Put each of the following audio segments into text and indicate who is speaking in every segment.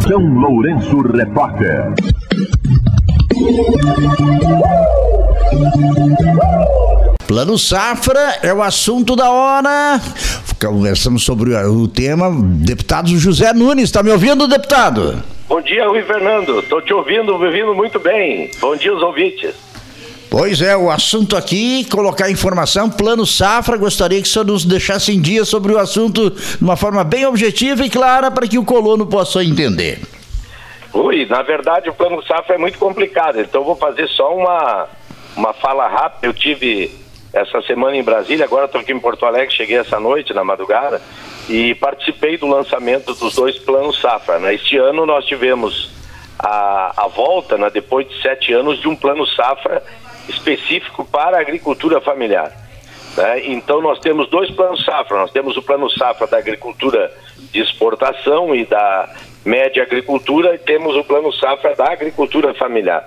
Speaker 1: São Lourenço Repórter.
Speaker 2: Plano Safra é o assunto da hora. Conversamos sobre o tema. Deputado José Nunes, está me ouvindo, deputado?
Speaker 3: Bom dia, Rui Fernando. Estou te ouvindo, me ouvindo muito bem. Bom dia aos ouvintes.
Speaker 2: Pois é, o assunto aqui, colocar informação, Plano Safra, gostaria que o senhor nos deixasse em dia sobre o assunto de uma forma bem objetiva e clara para que o colono possa entender.
Speaker 3: Rui, na verdade o Plano Safra é muito complicado, então vou fazer só uma fala rápida. Eu tive essa semana em Brasília, agora estou aqui em Porto Alegre, cheguei essa noite, na madrugada, e participei do lançamento dos 2 Planos Safra, né? Este ano nós tivemos a volta, né, depois de 7 anos, de um Plano Safra específico para a agricultura familiar, né? Então nós temos 2 Planos Safra. Nós temos o Plano Safra da agricultura de exportação e da média agricultura, e temos o Plano Safra da agricultura familiar.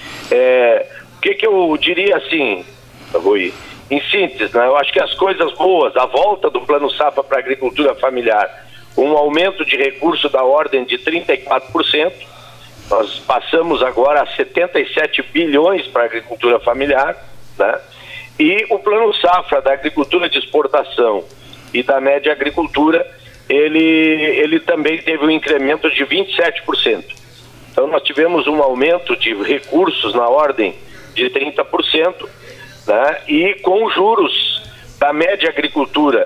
Speaker 3: O que eu diria assim, Rui, em síntese, né? Eu acho que as coisas boas, a volta do Plano Safra para a agricultura familiar, um aumento de recurso da ordem de 34%, nós passamos agora a 77 bilhões para a agricultura familiar, né? E o Plano Safra da agricultura de exportação e da média agricultura, ele também teve um incremento de 27%. Então nós tivemos um aumento de recursos na ordem de 30%, né? E com juros da média agricultura,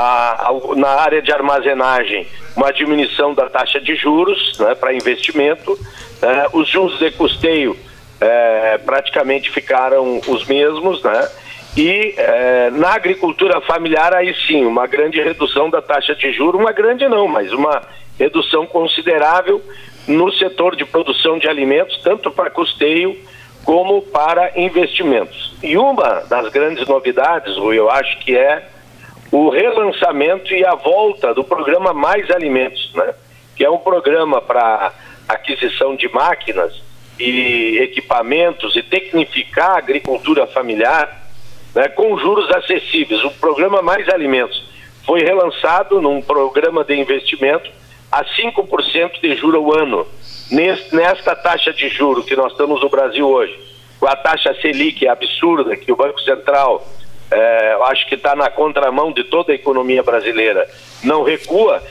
Speaker 3: na área de armazenagem, uma diminuição da taxa de juros, né, para investimento, os juros de custeio praticamente ficaram os mesmos, né? E na agricultura familiar, aí sim, uma grande redução da taxa de juros, uma grande não, mas uma redução considerável no setor de produção de alimentos, tanto para custeio como para investimentos. E uma das grandes novidades, Rui, eu acho que é o relançamento e a volta do programa Mais Alimentos, né? Que é um programa para aquisição de máquinas e equipamentos e tecnificar a agricultura familiar, né, com juros acessíveis. O programa Mais Alimentos foi relançado num programa de investimento a 5% de juro ao ano. Nesta taxa de juro que nós estamos no Brasil hoje, com a taxa Selic absurda, que o Banco Central, acho que está na contramão de toda a economia brasileira, não recua,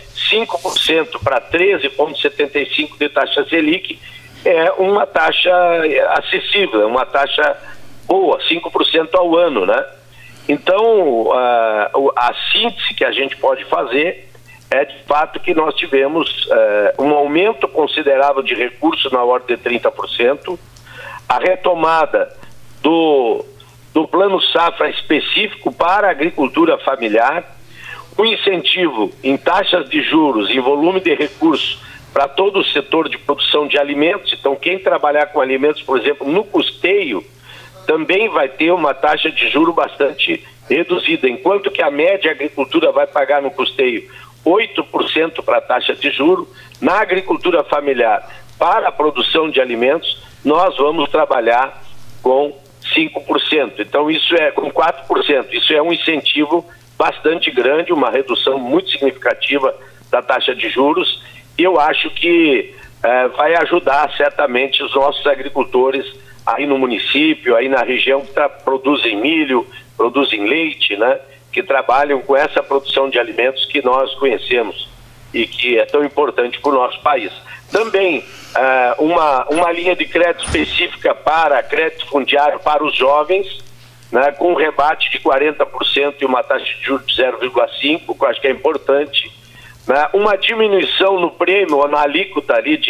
Speaker 3: 5% para 13,75% de taxa Selic é uma taxa acessível, é uma taxa boa, 5% ao ano, né? Então, a síntese que a gente pode fazer é de fato que nós tivemos um aumento considerável de recursos na ordem de 30%, a retomada do Plano Safra específico para a agricultura familiar, o incentivo em taxas de juros e volume de recursos para todo o setor de produção de alimentos. Então, quem trabalhar com alimentos, por exemplo, no custeio, também vai ter uma taxa de juro bastante reduzida, enquanto que a média agricultura vai pagar no custeio 8% para a taxa de juro, na agricultura familiar, para a produção de alimentos, nós vamos trabalhar com 5%. Então isso é com 4%. Isso é um incentivo bastante grande, uma redução muito significativa da taxa de juros, e eu acho que vai ajudar certamente os nossos agricultores aí no município, aí na região que produzem milho, produzem leite, né? Que trabalham com essa produção de alimentos que nós conhecemos e que é tão importante para o nosso país. Também uma linha de crédito específica para crédito fundiário para os jovens, né, com um rebate de 40% e uma taxa de juros de 0,5%, que eu acho que é importante, né, uma diminuição no prêmio ou na alíquota ali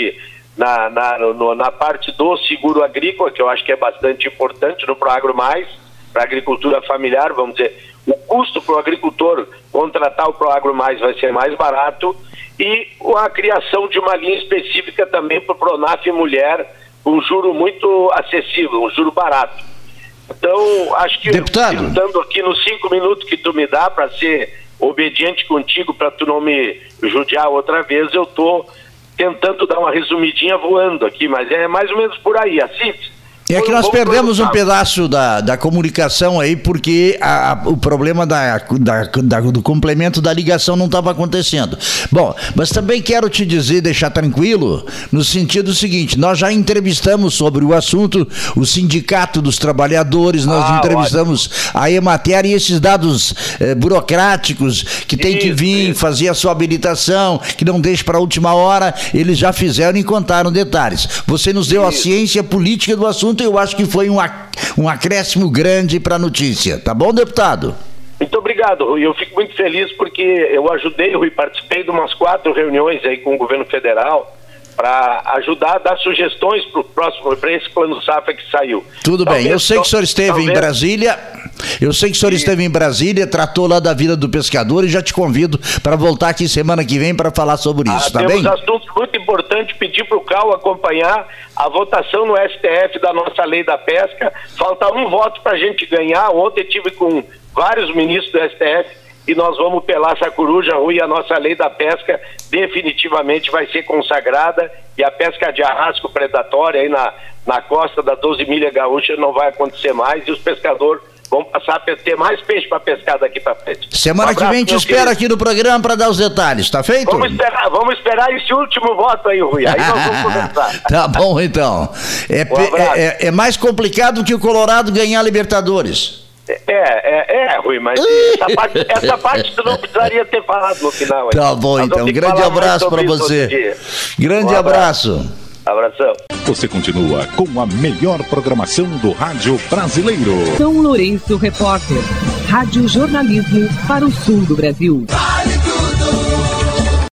Speaker 3: na parte do seguro agrícola, que eu acho que é bastante importante no Proagro Mais, para a agricultura familiar, vamos dizer, o custo para o agricultor contratar o Proagro Mais vai ser mais barato, e a criação de uma linha específica também para o Pronaf Mulher, um juro muito acessível, um juro barato. Então, acho que, estando aqui nos 5 minutos que tu me dá para ser obediente contigo, para tu não me judiar outra vez, eu estou tentando dar uma resumidinha voando aqui, mas é mais ou menos por aí. A síntese,
Speaker 2: É que nós perdemos um pedaço da comunicação aí, porque o problema do complemento da ligação não estava acontecendo. Bom, mas também quero te dizer, deixar tranquilo, no sentido seguinte, nós já entrevistamos sobre o assunto o Sindicato dos Trabalhadores, nós entrevistamos a Emater e esses dados burocráticos que tem que vir fazer a sua habilitação, que não deixe para a última hora, eles já fizeram e contaram detalhes. Você nos deu a ciência política do assunto. Eu acho que foi um acréscimo grande para a notícia. Tá bom, deputado?
Speaker 3: Muito obrigado, Rui. Eu fico muito feliz porque eu ajudei, Rui, participei de umas 4 reuniões aí com o governo federal para ajudar a dar sugestões para esse plano safra que saiu.
Speaker 2: Tudo bem. Eu sei que o senhor esteve em Brasília. Eu sei que o senhor esteve em Brasília, tratou lá da vida do pescador e já te convido para voltar aqui semana que vem para falar sobre isso, tá bem?
Speaker 3: Temos assuntos muito importantes, pedir para o Cal acompanhar a votação no STF da nossa lei da pesca. Falta um voto para a gente ganhar. Ontem tive com vários ministros do STF e nós vamos pelar essa coruja, Rui, a nossa lei da pesca definitivamente vai ser consagrada e a pesca de arrasco predatória aí na costa da 12 Milha Gaúcha não vai acontecer mais e os pescadores vão passar a ter mais peixe para pescar daqui para frente.
Speaker 2: Semana que vem te espero aqui no programa para dar os detalhes, tá feito?
Speaker 3: Vamos esperar esse último voto aí, Rui. Aí nós vamos conversar.
Speaker 2: Tá bom, então. É mais complicado que o Colorado ganhar a Libertadores.
Speaker 3: Rui, mas essa parte tu não precisaria ter falado no final. Hein?
Speaker 2: Tá bom, então. Grande abraço para você. Grande abraço.
Speaker 3: Abração.
Speaker 1: Você continua com a melhor programação do rádio brasileiro.
Speaker 4: São Lourenço Repórter. Rádio Jornalismo para o sul do Brasil.